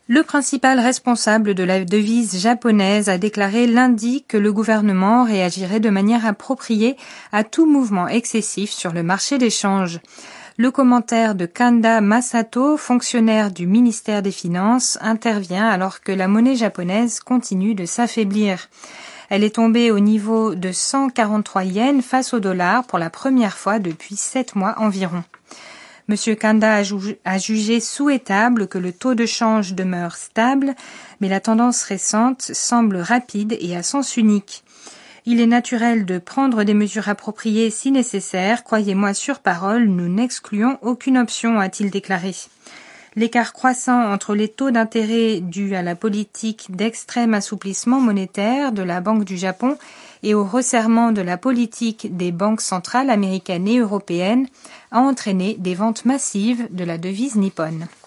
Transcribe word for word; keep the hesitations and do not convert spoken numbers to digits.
Le principal responsable de la devise japonaise a déclaré lundi que le gouvernement réagirait de manière appropriée à tout mouvement excessif sur le marché des changes. Le commentaire de Kanda Masato, fonctionnaire du ministère des Finances, intervient alors que la monnaie japonaise continue de s'affaiblir. Elle est tombée au niveau de cent quarante-trois yens face au dollar pour la première fois depuis sept mois environ. M. Kanda a, ju- a jugé souhaitable que le taux de change demeure stable, mais la tendance récente semble rapide et à sens unique. Il est naturel de prendre des mesures appropriées si nécessaire. Croyez-moi sur parole, nous n'excluons aucune option, a-t-il déclaré. L'écart croissant entre les taux d'intérêt dus à la politique d'extrême assouplissement monétaire de la Banque du Japon et au resserrement de la politique des banques centrales américaines et européennes a entraîné des ventes massives de la devise nippone.